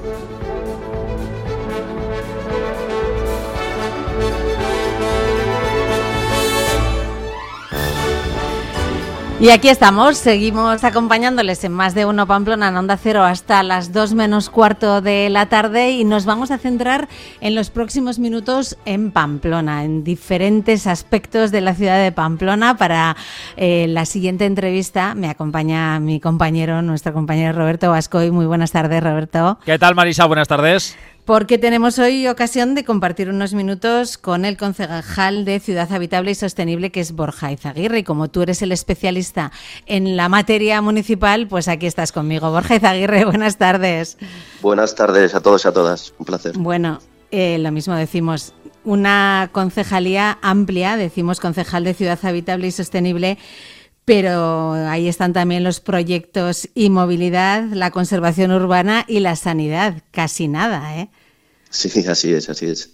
Y aquí estamos, seguimos acompañándoles en Más de Uno Pamplona, en Onda Cero, hasta las 2 menos cuarto de la tarde, y nos vamos a centrar en los próximos minutos en Pamplona, en diferentes aspectos de la ciudad de Pamplona. Para la siguiente entrevista me acompaña mi compañero, nuestro compañero Roberto Bascoy. Muy buenas tardes, Roberto. ¿Qué tal, Marisa? Buenas tardes. Porque tenemos hoy ocasión de compartir unos minutos con el concejal de Ciudad Habitable y Sostenible, que es Borja Izaguirre. Y como tú eres el especialista en la materia municipal, pues aquí estás conmigo. Borja Izaguirre, buenas tardes. Buenas tardes a todos y a todas. Un placer. Bueno, lo mismo decimos. Una concejalía amplia, decimos concejal de Ciudad Habitable y Sostenible, pero ahí están también los proyectos y movilidad, la conservación urbana y la sanidad. Casi nada, ¿eh? Sí, así es, así es.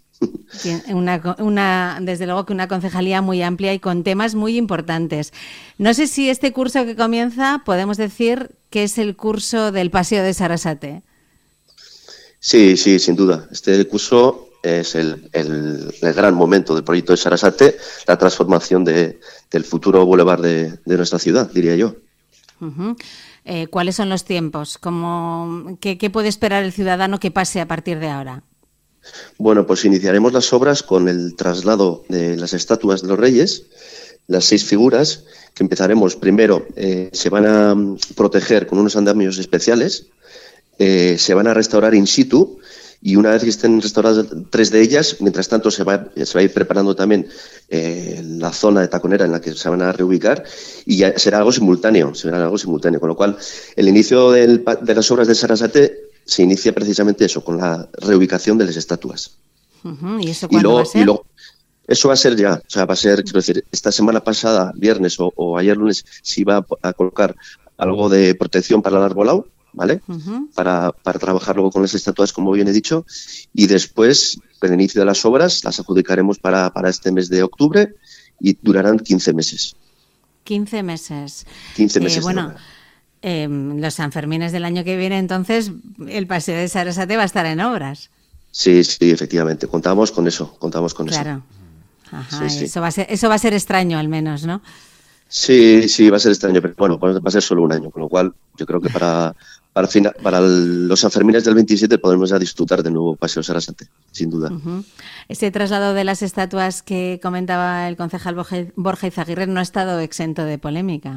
Desde luego que una concejalía muy amplia y con temas muy importantes. No sé si este curso que comienza podemos decir que es el curso del Paseo de Sarasate. Sí, sin duda. Este curso es el gran momento del proyecto de Sarasate, la transformación del futuro bulevar de nuestra ciudad, diría yo. Uh-huh. ¿Cuáles son los tiempos? ¿Qué puede esperar el ciudadano que pase a partir de ahora? Bueno, pues iniciaremos las obras con el traslado de las estatuas de los reyes, las 6 figuras, que empezaremos primero, se van a proteger con unos andamios especiales, se van a restaurar in situ, y una vez que estén restauradas 3 de ellas, mientras tanto se va a ir preparando también la zona de taconera en la que se van a reubicar, y ya será algo simultáneo, con lo cual el inicio de las obras de Sarasate se inicia precisamente eso, con la reubicación de las estatuas. Uh-huh. ¿Y eso cuándo va a ser? Eso va a ser ya, o sea, va a ser, quiero decir, esta semana pasada, viernes o ayer lunes, se iba a colocar algo de protección para el arbolado, ¿vale? Uh-huh. Para trabajar luego con las estatuas, como bien he dicho, y después, con el inicio de las obras, las adjudicaremos para este mes de octubre y durarán 15 meses. 15 meses. 15 meses. Bueno, los Sanfermines del año que viene, entonces, el Paseo de Sarasate va a estar en obras. Sí, efectivamente, contamos con eso. Claro. Ajá, sí. Eso va a ser extraño, al menos, ¿no? Sí, va a ser extraño, pero bueno, va a ser solo un año, con lo cual yo creo que para los Sanfermines del 27 podremos ya disfrutar de nuevo Paseo Sarasate, sin duda. Uh-huh. Ese traslado de las estatuas que comentaba el concejal Borja Izaguirre no ha estado exento de polémica.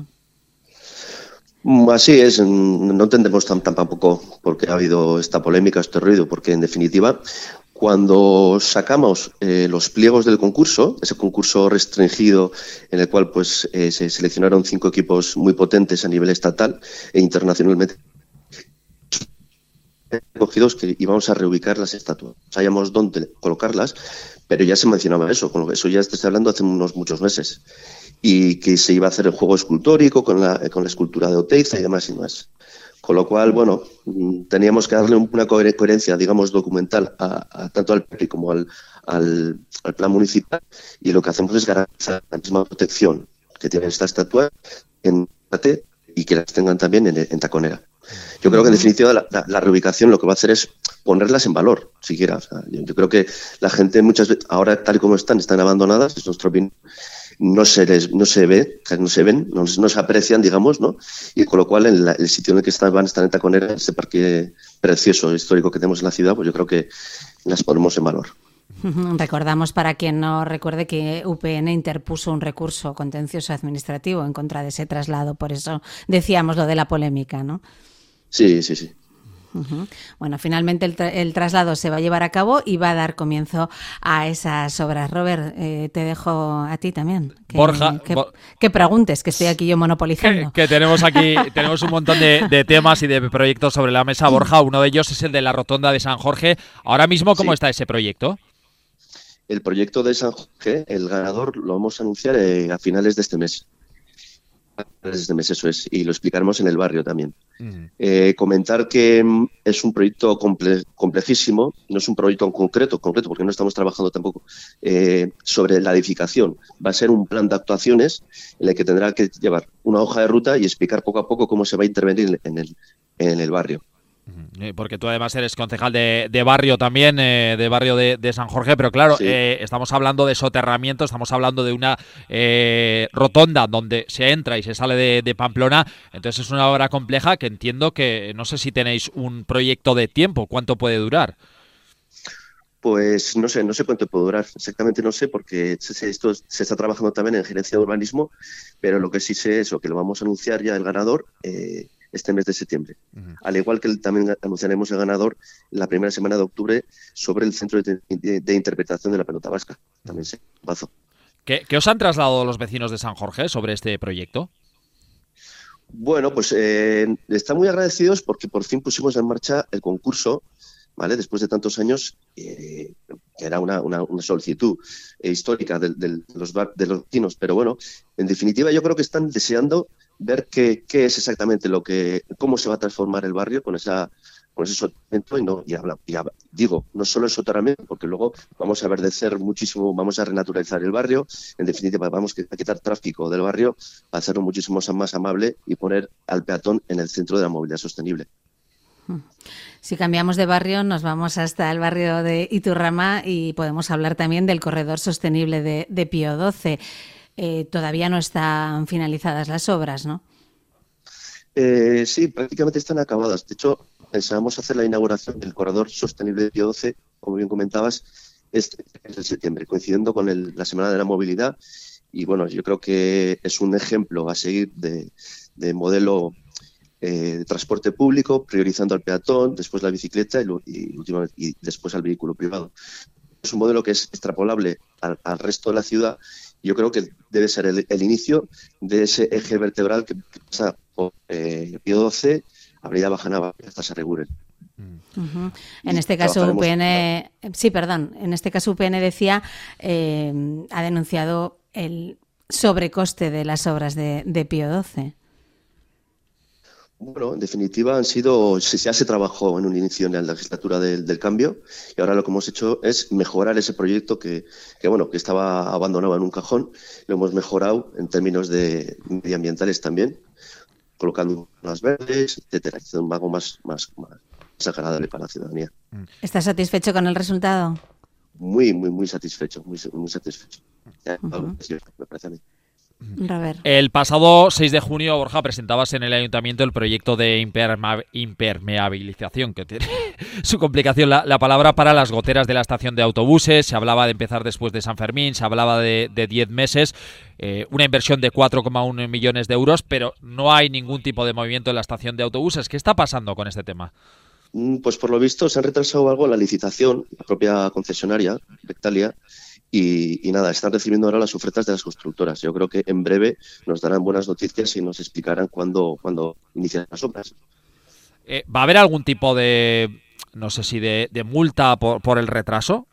Así es, no entendemos tampoco por qué ha habido esta polémica, este ruido, porque en definitiva, cuando sacamos los pliegos del concurso, ese concurso restringido en el cual pues se seleccionaron 5 equipos muy potentes a nivel estatal e internacionalmente, recogidos que íbamos a reubicar las estatuas, sabíamos dónde colocarlas, pero ya se mencionaba eso, con lo que eso ya estoy hablando hace muchos meses, y que se iba a hacer el juego escultórico con la escultura de Oteiza y demás. Con lo cual, bueno, teníamos que darle una coherencia, digamos, documental tanto al PRI como al plan municipal, y lo que hacemos es garantizar la misma protección que tienen estas estatuas en Sarasate y que las tengan también en Taconera. Yo creo que en definitiva la reubicación lo que va a hacer es ponerlas en valor, siquiera. O sea, yo creo que la gente muchas veces, ahora tal y como están abandonadas, es nuestra opinión, no se ven, no se aprecian, digamos, ¿no? Y con lo cual el sitio en el que van a estar en Taconera, este parque precioso histórico que tenemos en la ciudad, pues yo creo que las ponemos en valor. Recordamos, para quien no recuerde, que UPN interpuso un recurso contencioso administrativo en contra de ese traslado, por eso decíamos lo de la polémica, ¿no? Sí. Uh-huh. Bueno, finalmente el traslado se va a llevar a cabo y va a dar comienzo a esas obras. Robert, te dejo a ti también. Borja, que preguntes, que estoy aquí yo monopolizando. Que tenemos un montón de temas y de proyectos sobre la mesa, Borja. Uno de ellos es el de la Rotonda de San Jorge. Ahora mismo, ¿cómo está ese proyecto? El proyecto de San Jorge, el ganador lo vamos a anunciar a finales de este mes. Eso es, y lo explicaremos en el barrio también. Comentar que es un proyecto complejísimo, no es un proyecto concreto, porque no estamos trabajando tampoco sobre la edificación. Va a ser un plan de actuaciones en el que tendrá que llevar una hoja de ruta y explicar poco a poco cómo se va a intervenir en el barrio. Porque tú además eres concejal de barrio también, de barrio de San Jorge, pero claro, Sí. Estamos hablando de soterramiento, estamos hablando de una rotonda donde se entra y se sale de Pamplona, entonces es una obra compleja que entiendo que, no sé si tenéis un proyecto de tiempo, ¿cuánto puede durar? Pues no sé cuánto puede durar, exactamente no sé, porque esto se está trabajando también en gerencia de urbanismo, pero lo que sí sé es que lo vamos a anunciar ya el ganador este mes de septiembre. Uh-huh. Al igual que también anunciaremos el ganador la primera semana de octubre sobre el Centro de Interpretación de la Pelota Vasca. También se pasó. ¿Qué os han trasladado los vecinos de San Jorge sobre este proyecto? Bueno, pues están muy agradecidos porque por fin pusimos en marcha el concurso, ¿vale? Después de tantos años, que era una solicitud histórica de los vecinos, pero bueno, en definitiva yo creo que están deseando ver qué es exactamente cómo se va a transformar el barrio con ese soterramiento digo, no solo el soterramiento, porque luego vamos a verdecer muchísimo, vamos a renaturalizar el barrio, en definitiva vamos a quitar tráfico del barrio, a hacerlo muchísimo más amable y poner al peatón en el centro de la movilidad sostenible. Si cambiamos de barrio, nos vamos hasta el barrio de Iturrama y podemos hablar también del corredor sostenible de Pío XII. Todavía no están finalizadas las obras, ¿no? Sí, prácticamente están acabadas. De hecho, pensábamos hacer la inauguración del corredor sostenible de Pío XII, como bien comentabas, este mes de septiembre, coincidiendo con la Semana de la Movilidad. Y bueno, yo creo que es un ejemplo a seguir de modelo de transporte público, priorizando al peatón, después la bicicleta y después al vehículo privado. Es un modelo que es extrapolable al resto de la ciudad. Yo creo que debe ser el inicio de ese eje vertebral que pasa por Pío XII, Avenida Bajanava, hasta Sarreguren. Uh-huh. En este caso UPN, en este caso UPN decía, ha denunciado el sobrecoste de las obras de Pío XII. Bueno, en definitiva ya se trabajó en un inicio en la legislatura del cambio y ahora lo que hemos hecho es mejorar ese proyecto que estaba abandonado en un cajón. Lo hemos mejorado en términos de medioambientales también, colocando unas verdes, etcétera, un algo más agradable para la ciudadanía. ¿Estás satisfecho con el resultado? Muy satisfecho, muy satisfecho. Uh-huh. Me parece a mí. Robert. El pasado 6 de junio, Borja, presentabas en el Ayuntamiento el proyecto de impermeabilización, que tiene su complicación la palabra, para las goteras de la estación de autobuses. Se hablaba de empezar después de San Fermín, se hablaba de 10 meses, una inversión de 4,1 millones de euros, pero no hay ningún tipo de movimiento en la estación de autobuses. ¿Qué está pasando con este tema? Pues por lo visto se han retrasado algo en la licitación, la propia concesionaria, Vectalia, y nada, están recibiendo ahora las ofertas de las constructoras. Yo creo que en breve nos darán buenas noticias y nos explicarán cuándo inician las obras. ¿Va a haber algún tipo de, no sé si de multa por el retraso?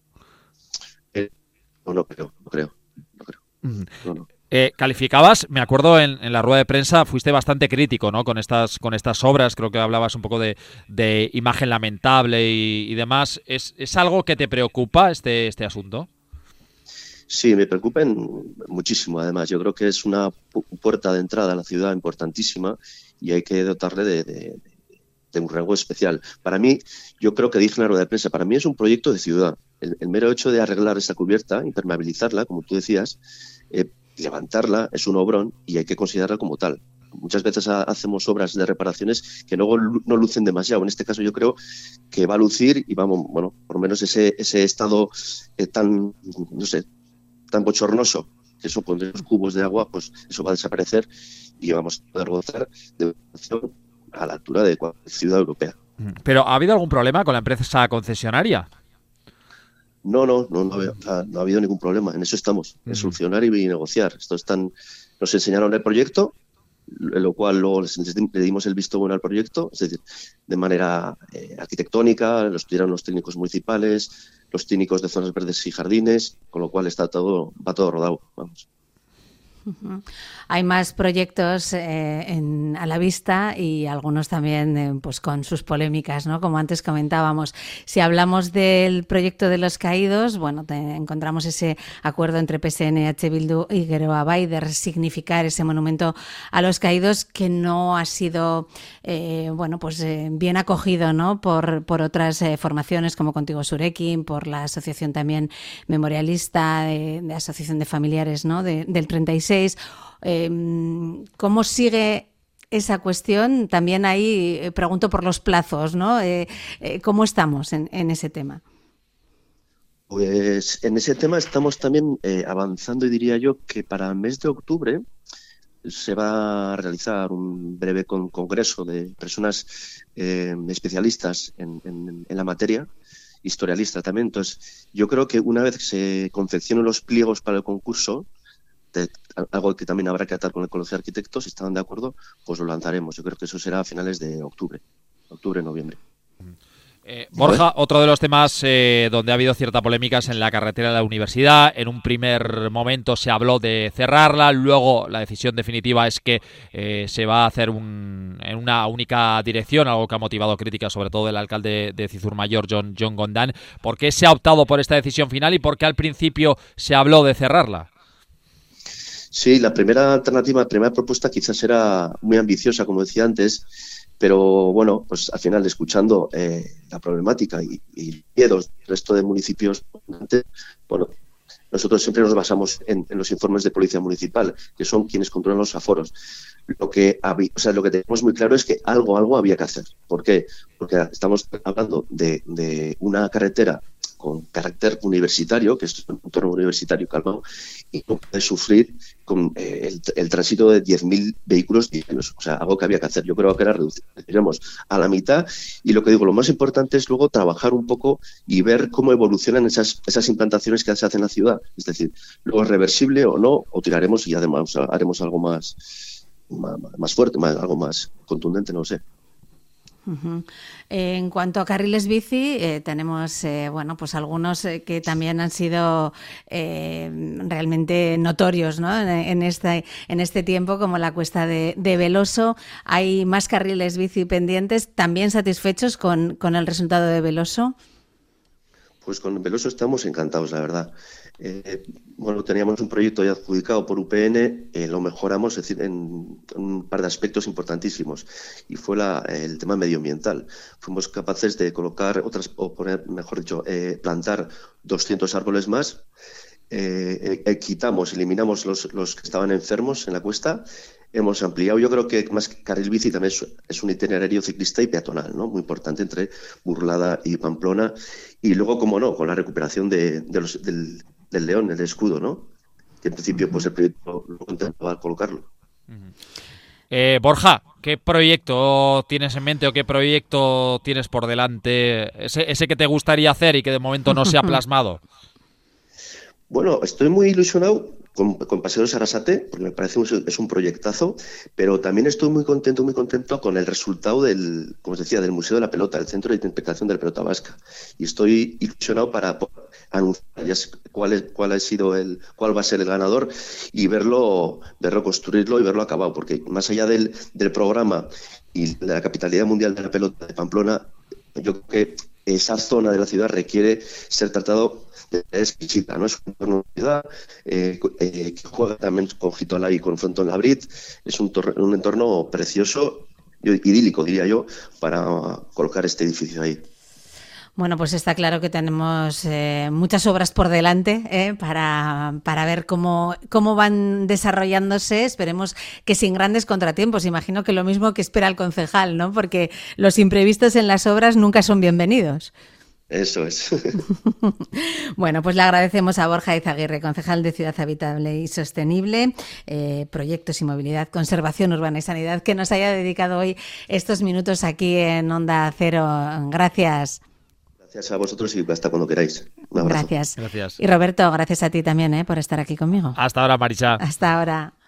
No creo. No. Calificabas, me acuerdo en la rueda de prensa, fuiste bastante crítico, ¿no? Con estas obras, creo que hablabas un poco de imagen lamentable y demás. ¿Es algo que te preocupa este asunto? Sí, me preocupan muchísimo, además. Yo creo que es una puerta de entrada a la ciudad importantísima y hay que dotarle de un rango especial. Para mí, yo creo que dije en la rueda de prensa, para mí es un proyecto de ciudad. El mero hecho de arreglar esta cubierta, impermeabilizarla, como tú decías, levantarla es un obrón y hay que considerarla como tal. Muchas veces hacemos obras de reparaciones que luego no lucen demasiado. En este caso yo creo que va a lucir y vamos, bueno, por lo menos ese estado tan bochornoso que eso con los cubos de agua, pues eso va a desaparecer y vamos a poder gozar de una acción a la altura de cualquier ciudad europea. ¿Pero ha habido algún problema con la empresa concesionaria? No ha habido ningún problema. En eso estamos, en solucionar y negociar. Nos enseñaron el proyecto, en lo cual luego le dimos el visto bueno al proyecto, es decir, de manera arquitectónica, lo estudiaron los técnicos municipales, los técnicos de zonas verdes y jardines, con lo cual va todo rodado, vamos. Hay más proyectos a la vista y algunos también pues con sus polémicas, ¿no? Como antes comentábamos. Si hablamos del proyecto de los caídos, bueno, encontramos ese acuerdo entre PSN, H. Bildu y Geroa Bai de resignificar ese monumento a los caídos, que no ha sido bien acogido, ¿no? por otras formaciones como Contigo Surekin, por la asociación también memorialista de Asociación de Familiares, ¿no? del 36. ¿Cómo sigue esa cuestión? También ahí pregunto por los plazos, ¿no? ¿Cómo estamos en ese tema? Pues en ese tema estamos también avanzando, y diría yo que para el mes de octubre se va a realizar un breve congreso de personas especialistas en la materia, historialistas también. Entonces, yo creo que una vez que se confeccionen los pliegos para el concurso, algo que también habrá que atar con el Colegio de Arquitectos, si están de acuerdo, pues lo lanzaremos. Yo creo que eso será a finales de octubre, noviembre. Borja, otro de los temas donde ha habido cierta polémica es en la carretera de la universidad. En un primer momento se habló de cerrarla, luego la decisión definitiva es que se va a hacer en una única dirección, algo que ha motivado críticas sobre todo del alcalde de Cizurmayor, John Gondán. ¿Por qué se ha optado por esta decisión final y por qué al principio se habló de cerrarla? Sí, la primera propuesta quizás era muy ambiciosa, como decía antes, pero bueno, pues al final, escuchando la problemática y miedos del resto de municipios, bueno, nosotros siempre nos basamos en los informes de Policía Municipal, que son quienes controlan los aforos. Lo que tenemos muy claro es que algo había que hacer. ¿Por qué? Porque estamos hablando de una carretera con carácter universitario, que es un entorno universitario calmado, y no puede sufrir con el tránsito de 10.000 vehículos diarios. O sea, algo que había que hacer. Yo creo que era reduciremos a la mitad, y lo que digo, lo más importante es luego trabajar un poco y ver cómo evolucionan esas implantaciones que se hacen en la ciudad. Es decir, luego es reversible o no, o tiraremos y además haremos algo más fuerte, algo más contundente, no sé. Uh-huh. En cuanto a carriles bici, tenemos pues algunos que también han sido realmente notorios, ¿no? en este tiempo, como la cuesta de Veloso. Hay más carriles bici pendientes. ¿También satisfechos con el resultado de Veloso? Pues con Veloso estamos encantados, la verdad. Teníamos un proyecto ya adjudicado por UPN, lo mejoramos, es decir, en un par de aspectos importantísimos, y fue el tema medioambiental. Fuimos capaces de colocar plantar 200 árboles más, eliminamos los que estaban enfermos en la cuesta. Hemos ampliado, yo creo que más que carril bici también es un itinerario ciclista y peatonal, ¿no? Muy importante entre Burlada y Pamplona. Y luego, como no, con la recuperación del león, el escudo, ¿no? Que en principio pues el proyecto lo contemplaba colocarlo. Borja, ¿qué proyecto tienes en mente o qué proyecto tienes por delante? Ese que te gustaría hacer y que de momento no se ha plasmado. Bueno, estoy muy ilusionado con Paseo de Sarasate, porque me parece es un proyectazo, pero también estoy muy contento con el resultado como os decía, del Museo de la Pelota, el Centro de Interpretación de la Pelota Vasca. Y estoy ilusionado para anunciar ya cuál va a ser el ganador y verlo construirlo y verlo acabado, porque más allá del programa y de la capitalidad mundial de la pelota de Pamplona, yo creo que esa zona de la ciudad requiere ser tratado de exquisita, ¿no? Es una ciudad que juega también con Gitola y con Fronton-Labrit. Es un entorno precioso, idílico, diría yo, para colocar este edificio ahí. Bueno, pues está claro que tenemos muchas obras por delante para ver cómo van desarrollándose. Esperemos que sin grandes contratiempos. Imagino que lo mismo que espera el concejal, ¿no? Porque los imprevistos en las obras nunca son bienvenidos. Eso es. Bueno, pues le agradecemos a Borja Izaguirre, concejal de Ciudad Habitable y Sostenible, Proyectos y Movilidad, Conservación Urbana y Sanidad, que nos haya dedicado hoy estos minutos aquí en Onda Cero. Gracias. Gracias a vosotros y hasta cuando queráis. Un abrazo. Gracias. Y Roberto, gracias a ti también por estar aquí conmigo. Hasta ahora, Marisa. Hasta ahora.